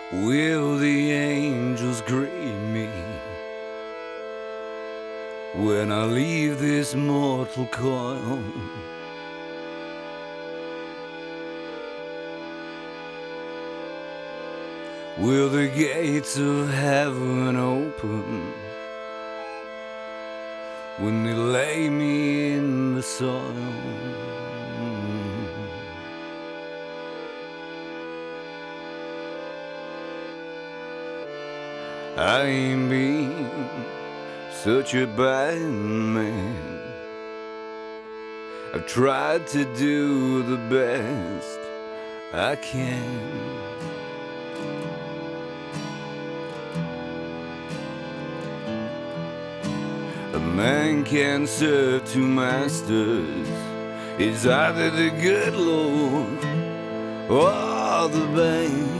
Will the angels greet me when I leave this mortal coil? Will the gates of heaven open when they lay me in the soil? I ain't been such a bad man. I've tried to do the best I can. A man can serve two masters. It's either the good Lord or the bad.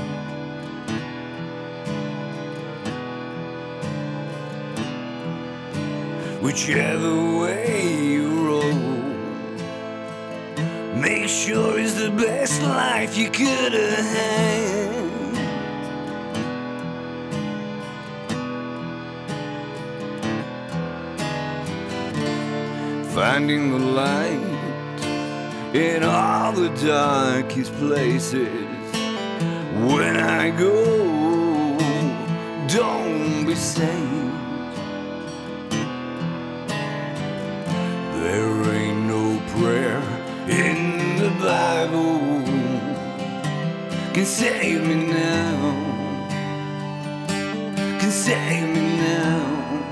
Whichever way you roll, make sure it's the best life you could have had. Finding the light in all the darkest places. When I go, don't be saved. There ain't no prayer in the Bible can save me now, can save me now.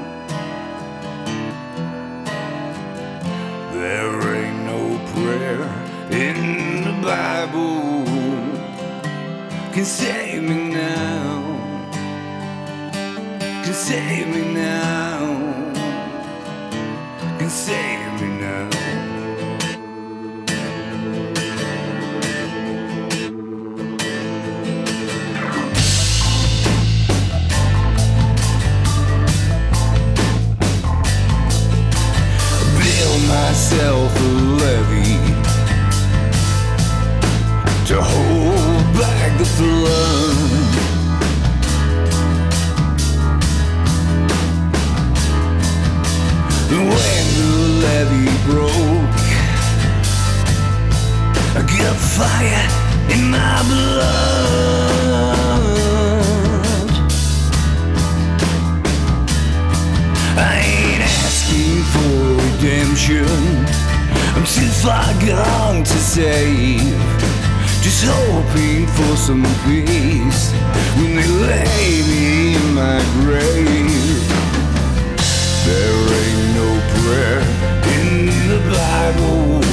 There ain't no prayer in the Bible can save me now, can save me now, can save me now. Build myself a levee to hold back the flood. When the levee broke, I got fire in my blood. I ain't asking for redemption, I'm too far gone to save. Just hoping for some peace when they lay me in my grave. There ain't no prayer in the Bible